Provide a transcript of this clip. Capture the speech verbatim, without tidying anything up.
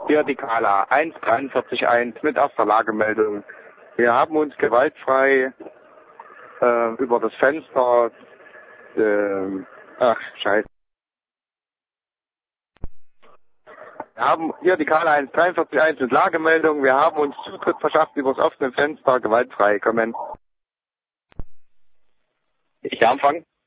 Hier die Kala eins drei vier eins mit erster Lagemeldung. Wir haben uns gewaltfrei äh, über das Fenster, äh, ach scheiße. Wir haben hier die Kala eins drei vier eins mit Lagemeldung. Wir haben uns Zutritt verschafft über das offene Fenster, gewaltfrei. Kommen. Ich darf anfangen.